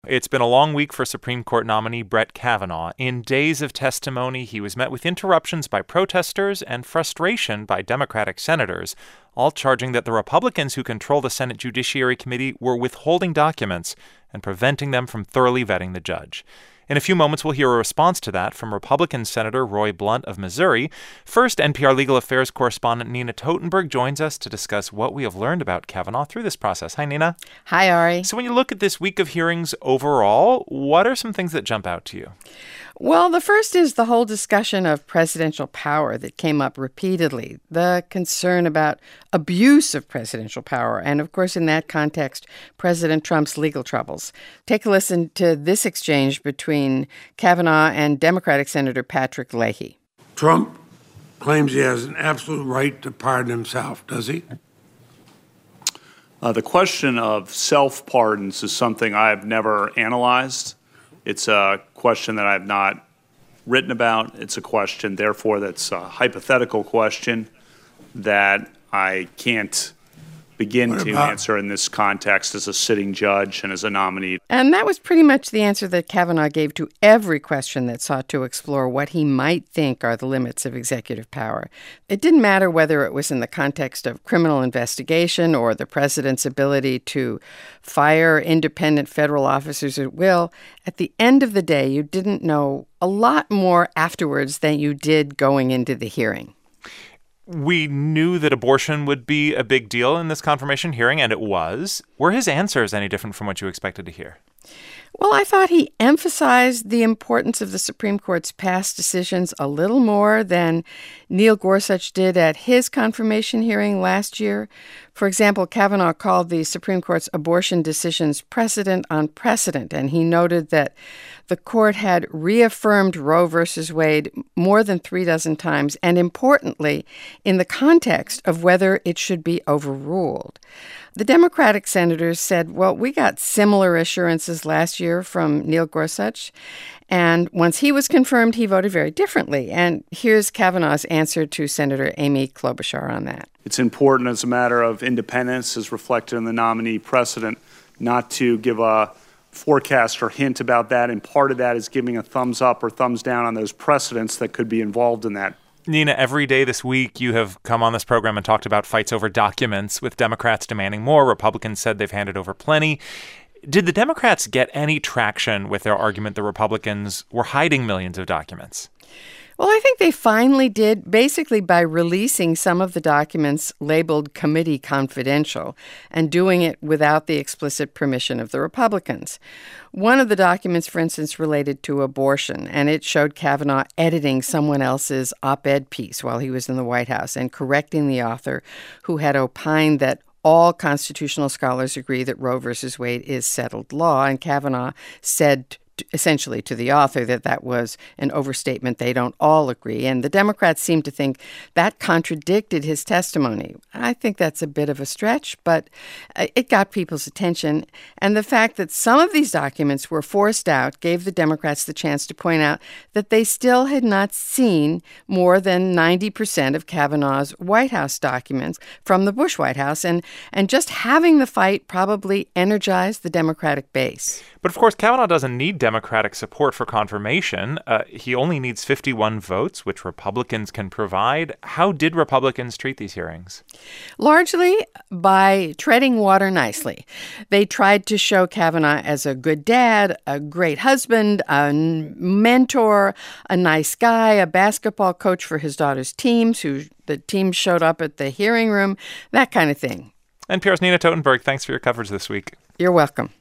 It's been a long week for Supreme Court nominee Brett Kavanaugh. In days of testimony, he was met with interruptions by protesters and frustration by Democratic senators, all charging that the Republicans who control the Senate Judiciary Committee were withholding documents and preventing them from thoroughly vetting the judge. In a few moments, we'll hear a response to that from Republican Senator Roy Blunt of Missouri. First, NPR legal affairs correspondent Nina Totenberg joins us to discuss what we have learned about Kavanaugh through this process. Hi, Nina. Hi, Ari. So when you look at this week of hearings overall, what are some things that jump out to you? Well, the first is the whole discussion of presidential power that came up repeatedly, the concern about abuse of presidential power, and of course, in that context, President Trump's legal troubles. Take a listen to this exchange between Kavanaugh and Democratic Senator Patrick Leahy. Trump claims he has an absolute right to pardon himself, does he? The question of self-pardons is something I've never analyzed. It's a question that I've not written about. It's a question, therefore, that's a hypothetical question that I can't begin to answer in this context as a sitting judge and as a nominee. And that was pretty much the answer that Kavanaugh gave to every question that sought to explore what he might think are the limits of executive power. It didn't matter whether it was in the context of criminal investigation or the president's ability to fire independent federal officers at will. At the end of the day, you didn't know a lot more afterwards than you did going into the hearing. We knew that abortion would be a big deal in this confirmation hearing, and it was. Were his answers any different from what you expected to hear? Well, I thought he emphasized the importance of the Supreme Court's past decisions a little more than Neil Gorsuch did at his confirmation hearing last year. For example, Kavanaugh called the Supreme Court's abortion decisions precedent on precedent, and he noted that the court had reaffirmed Roe v. Wade more than 36 times, and importantly, in the context of whether it should be overruled. The Democratic senators said, well, we got similar assurances last year from Neil Gorsuch, and once he was confirmed, he voted very differently. And here's Kavanaugh's answer to Senator Amy Klobuchar on that. It's important as a matter of independence, as reflected in the nominee precedent, not to give a forecast or hint about that, and part of that is giving a thumbs up or thumbs down on those precedents that could be involved in that. Nina, every day this week you have come on this program and talked about fights over documents, with Democrats demanding more. Republicans said they've handed over plenty. Did the Democrats get any traction with their argument the Republicans were hiding millions of documents? Well, I think they finally did, basically by releasing some of the documents labeled committee confidential and doing it without the explicit permission of the Republicans. One of the documents, for instance, related to abortion, and it showed Kavanaugh editing someone else's op-ed piece while he was in the White House and correcting the author who had opined that all constitutional scholars agree that Roe v. Wade is settled law, and Kavanaugh said essentially to the author that that was an overstatement. They don't all agree. And the Democrats seem to think that contradicted his testimony. I think that's a bit of a stretch, but it got people's attention. And the fact that some of these documents were forced out gave the Democrats the chance to point out that they still had not seen more than 90% of Kavanaugh's White House documents from the Bush White House. And just having the fight probably energized the Democratic base. But of course, Kavanaugh doesn't need Democratic support for confirmation. He only needs 51 votes, which Republicans can provide. How did Republicans treat these hearings? Largely by treading water nicely. They tried to show Kavanaugh as a good dad, a great husband, a mentor, a nice guy, a basketball coach for his daughter's teams, who the team showed up at the hearing room, that kind of thing. NPR's Nina Totenberg, thanks for your coverage this week. You're welcome.